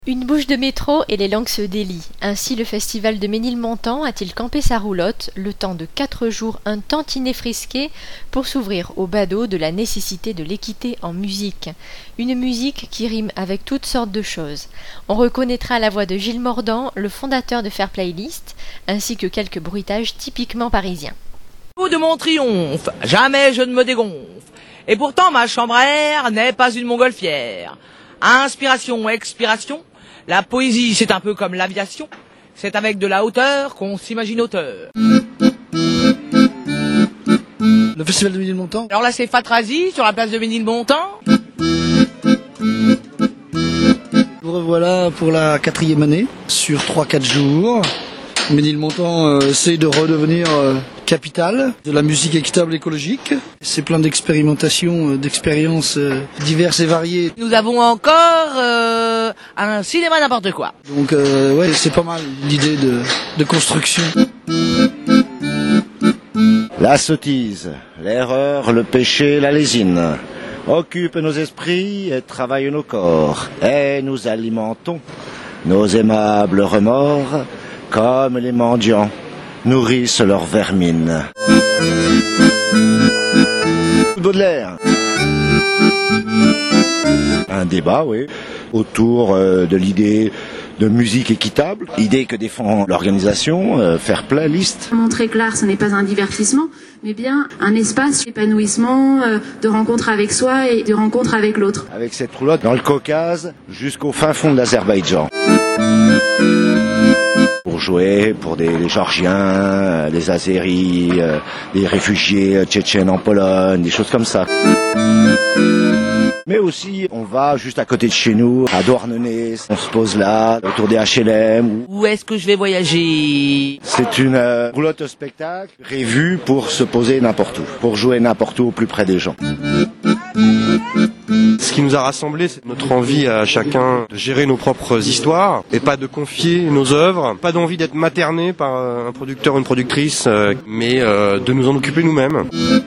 Une bouche de métro et les langues se délient. Ainsi, le festival de Ménilmontant a-t-il campé sa roulotte, le temps de 4 jours un tantinet frisqué, pour s'ouvrir au badaud de la nécessité de l'équité en musique. Une musique qui rime avec toutes sortes de choses. On reconnaîtra la voix de Gilles Mordant, le fondateur de Faire Playlist, ainsi que quelques bruitages typiquement parisiens. Au bout de mon triomphe, jamais je ne me dégonfle. Et pourtant ma chambre à air n'est pas une montgolfière. Inspiration, expiration. La poésie, c'est un peu comme l'aviation. C'est avec de la hauteur qu'on s'imagine auteur. Le festival de Ménilmontant. Alors là, c'est Fatrazi sur la place de Ménilmontant. Vous revoilà pour la 4e année, sur 3-4 jours. Ménilmontant essaye de redevenir capitale de la musique équitable écologique. C'est plein d'expérimentations, d'expériences diverses et variées. Nous avons encore un cinéma n'importe quoi. Donc ouais, c'est pas mal l'idée de construction. La sottise, l'erreur, le péché, la lésine occupent nos esprits et travaillent nos corps. Et nous alimentons nos aimables remords comme les mendiants nourrissent leur vermine. Baudelaire. Un débat, oui, autour de l'idée de musique équitable, idée que défend l'organisation Faire Playlist. Montrer que l'art, ce n'est pas un divertissement, mais bien un espace d'épanouissement, de rencontre avec soi et de rencontre avec l'autre. Avec cette roulotte dans le Caucase jusqu'au fin fond de l'Azerbaïdjan. Pour jouer pour les Géorgiens, les Azéris, les réfugiés tchétchènes en Pologne, des choses comme ça. Mais aussi, on va juste à côté de chez nous, à Douarnenez, on se pose là, autour des HLM. Où est-ce que je vais voyager? C'est une roulotte spectacle prévue pour se poser n'importe où, pour jouer n'importe où au plus près des gens. Ce qui nous a rassemblés, c'est notre envie à chacun de gérer nos propres histoires et pas de confier nos œuvres, pas d'envie d'être materné par un producteur ou une productrice, mais de nous en occuper nous-mêmes.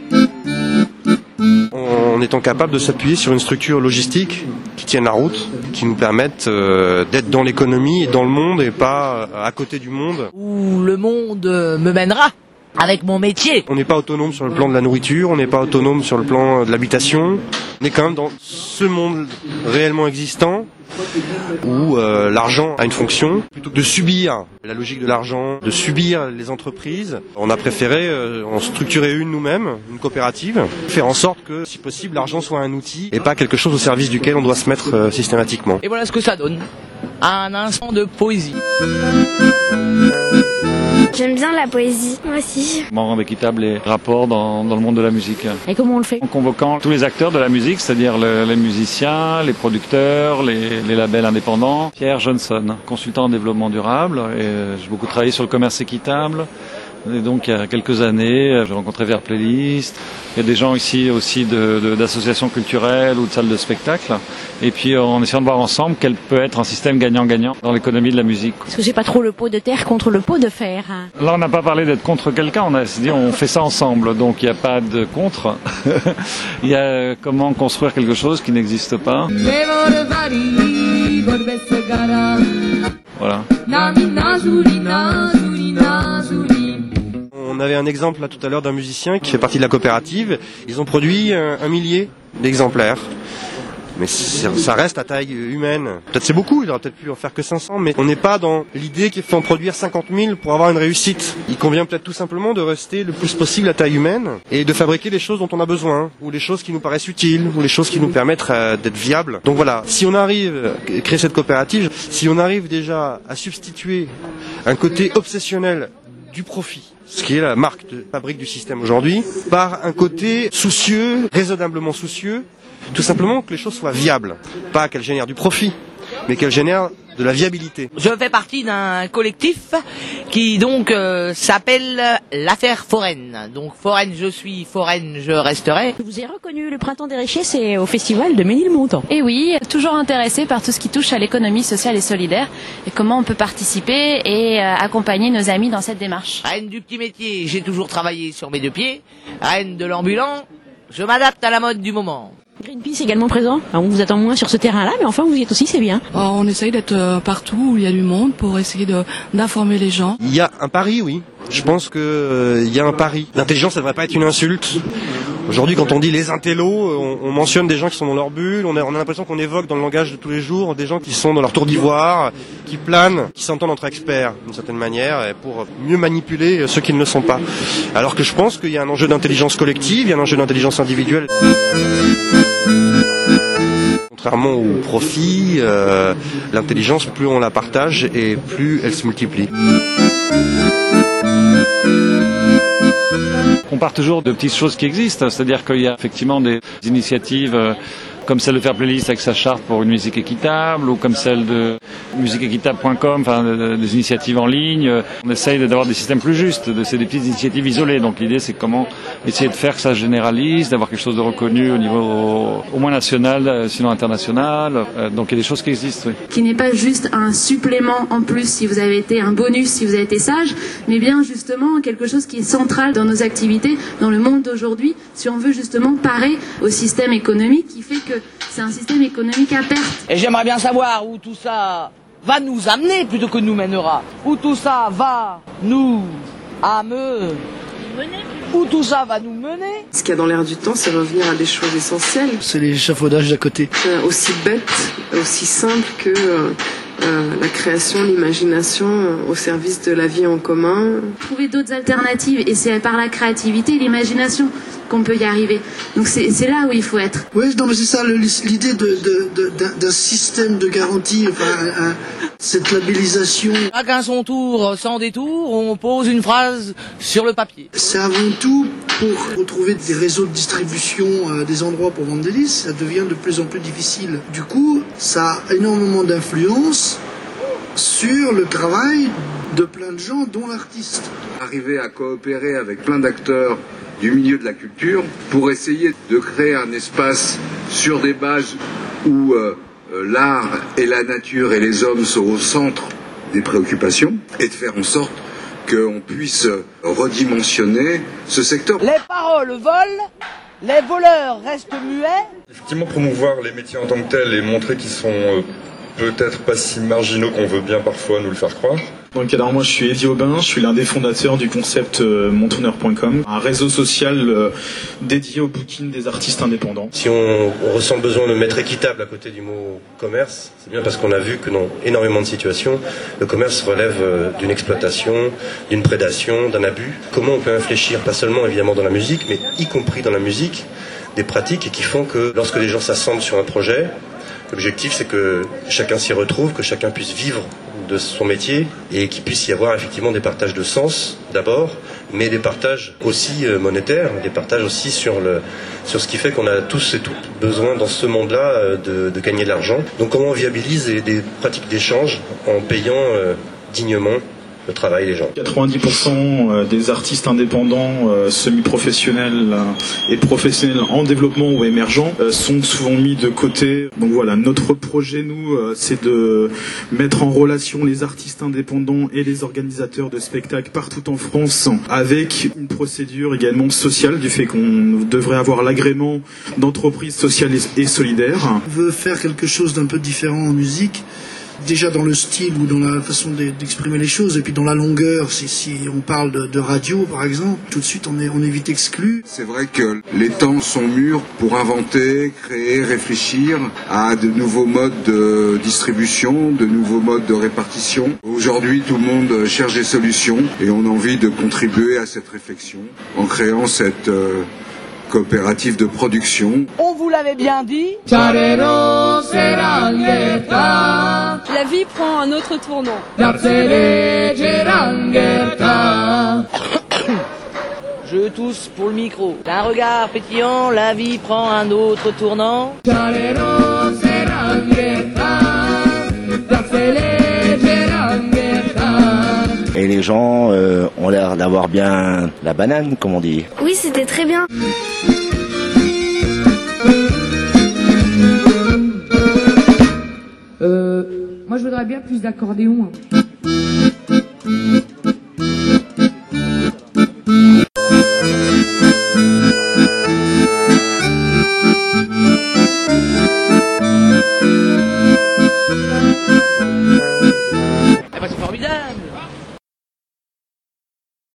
En étant capable de s'appuyer sur une structure logistique qui tienne la route, qui nous permette d'être dans l'économie et dans le monde et pas à côté du monde. Où le monde me mènera avec mon métier. On n'est pas autonome sur le plan de la nourriture, on n'est pas autonome sur le plan de l'habitation. On est quand même dans ce monde réellement existant où l'argent a une fonction. Plutôt que de subir la logique de l'argent, de subir les entreprises, on a préféré en structurer une nous-mêmes, une coopérative, faire en sorte que, si possible, l'argent soit un outil et pas quelque chose au service duquel on doit se mettre systématiquement. Et voilà ce que ça donne. Un instant de poésie. J'aime bien la poésie, moi aussi. Comment rendre équitable les rapports dans le monde de la musique. Et comment on le fait? En convoquant tous les acteurs de la musique, c'est-à-dire les musiciens, les producteurs, les labels indépendants. Pierre Johnson, consultant en développement durable, et j'ai beaucoup travaillé sur le commerce équitable. Et donc il y a quelques années, j'ai rencontré Faire Playlist. Il y a des gens ici aussi d'associations culturelles ou de salles de spectacle. Et puis en essayant de voir ensemble quel peut être un système gagnant-gagnant dans l'économie de la musique. Parce que c'est pas trop le pot de terre contre le pot de fer. Là on n'a pas parlé d'être contre quelqu'un, on a dit on fait ça ensemble. Donc il n'y a pas de contre. Il y a comment construire quelque chose qui n'existe pas. Voilà. On avait un exemple là tout à l'heure d'un musicien qui fait partie de la coopérative. Ils ont produit 1 millier d'exemplaires. Mais ça reste à taille humaine. Peut-être c'est beaucoup, il aurait peut-être pu en faire que 500, mais on n'est pas dans l'idée qu'il faut en produire 50 000 pour avoir une réussite. Il convient peut-être tout simplement de rester le plus possible à taille humaine et de fabriquer les choses dont on a besoin, ou les choses qui nous paraissent utiles, ou les choses qui nous permettent d'être viables. Donc voilà, si on arrive à créer cette coopérative, si on arrive déjà à substituer un côté obsessionnel du profit, ce qui est la marque de fabrique du système aujourd'hui, par un côté soucieux, raisonnablement soucieux, tout simplement que les choses soient viables. Pas qu'elles génèrent du profit, mais qu'elles génèrent de la viabilité. Je fais partie d'un collectif qui donc s'appelle l'affaire foraine. Donc foraine je suis, foraine je resterai. Vous avez reconnu le Printemps des Richesses, c'est au festival de Ménilmontant. Et oui, toujours intéressé par tout ce qui touche à l'économie sociale et solidaire et comment on peut participer et accompagner nos amis dans cette démarche. Reine du petit métier, j'ai toujours travaillé sur mes 2 pieds. Reine de l'ambulant, je m'adapte à la mode du moment. Greenpeace également présent. Alors, on vous attend moins sur ce terrain-là, mais enfin vous y êtes aussi, c'est bien. On essaye d'être partout où il y a du monde pour essayer d'informer les gens. Il y a un pari, oui. Je pense que il y a un pari. L'intelligence, ça devrait pas être une insulte. Aujourd'hui, quand on dit les intellos, on mentionne des gens qui sont dans leur bulle. On a l'impression qu'on évoque dans le langage de tous les jours des gens qui sont dans leur tour d'ivoire, qui planent, qui s'entendent entre experts d'une certaine manière, pour mieux manipuler ceux qui ne le sont pas. Alors que je pense qu'il y a un enjeu d'intelligence collective, il y a un enjeu d'intelligence individuelle. Contrairement au profit, l'intelligence, plus on la partage et plus elle se multiplie. On part toujours de petites choses qui existent, c'est-à-dire qu'il y a effectivement des initiatives comme celle de faire playlist avec sa charte pour une musique équitable, ou comme celle de musiqueéquitable.com, enfin des initiatives en ligne. On essaye d'avoir des systèmes plus justes, c'est des petites initiatives isolées. Donc l'idée, c'est comment essayer de faire que ça se généralise, d'avoir quelque chose de reconnu au niveau au moins national, sinon international. Donc il y a des choses qui existent, oui. Qui n'est pas juste un supplément en plus si vous avez été un bonus, si vous avez été sage, mais bien justement quelque chose qui est central dans nos activités, dans le monde d'aujourd'hui, si on veut justement parer au système économique qui fait que c'est un système économique à perte. Et j'aimerais bien savoir où tout ça va nous amener plutôt que nous mènera. Où tout ça va nous amener. Où tout ça va nous mener. Ce qu'il y a dans l'air du temps, c'est revenir à des choses essentielles. C'est l'échafaudage d'à côté. Aussi bête, aussi simple que la création, l'imagination au service de la vie en commun. Trouver d'autres alternatives, et c'est par la créativité et l'imagination qu'on peut y arriver. Donc c'est là où il faut être. Oui, non, mais c'est ça l'idée d'un système de garantie, enfin, cette labellisation. Chacun son tour, sans détour, on pose une phrase sur le papier. C'est avant tout pour retrouver des réseaux de distribution, des endroits pour vendre des disques, ça devient de plus en plus difficile. Du coup, ça a énormément d'influence sur le travail de plein de gens, dont l'artiste. Arriver à coopérer avec plein d'acteurs du milieu de la culture pour essayer de créer un espace sur des bases où l'art et la nature et les hommes sont au centre des préoccupations, et de faire en sorte qu'on puisse redimensionner ce secteur. Les paroles volent, les voleurs restent muets. Effectivement, promouvoir les métiers en tant que tels et montrer qu'ils sont peut-être pas si marginaux qu'on veut bien parfois nous le faire croire. Donc alors moi je suis Eddie Aubin, je suis l'un des fondateurs du concept montourneur.com, un réseau social dédié au booking des artistes indépendants. Si on ressent le besoin de mettre équitable à côté du mot commerce, c'est bien parce qu'on a vu que dans énormément de situations, le commerce relève d'une exploitation, d'une prédation, d'un abus. Comment on peut infléchir, pas seulement évidemment dans la musique, mais y compris dans la musique, des pratiques qui font que lorsque les gens s'assemblent sur un projet, l'objectif c'est que chacun s'y retrouve, que chacun puisse vivre de son métier et qu'il puisse y avoir effectivement des partages de sens d'abord, mais des partages aussi monétaires, des partages aussi sur ce qui fait qu'on a tous et toutes besoin dans ce monde-là de gagner de l'argent. Donc comment on viabilise des pratiques d'échange en payant dignement le travail des gens. 90% des artistes indépendants, semi-professionnels et professionnels en développement ou émergents sont souvent mis de côté. Donc voilà, notre projet, nous, c'est de mettre en relation les artistes indépendants et les organisateurs de spectacles partout en France, avec une procédure également sociale, du fait qu'on devrait avoir l'agrément d'entreprises sociales et solidaires. On veut faire quelque chose d'un peu différent en musique. Déjà dans le style ou dans la façon d'exprimer les choses, et puis dans la longueur, si on parle de radio par exemple, tout de suite on est vite exclu. C'est vrai que les temps sont mûrs pour inventer, créer, réfléchir à de nouveaux modes de distribution, de nouveaux modes de répartition. Aujourd'hui tout le monde cherche des solutions et on a envie de contribuer à cette réflexion en créant cette coopérative de production. On vous l'avait bien dit. La vie prend un autre tournant. Je tousse pour le micro. D'un regard pétillant, la vie prend un autre tournant. Et les gens ont l'air d'avoir bien la banane, comme on dit. Oui, c'était très bien. Moi, je voudrais bien plus d'accordéon.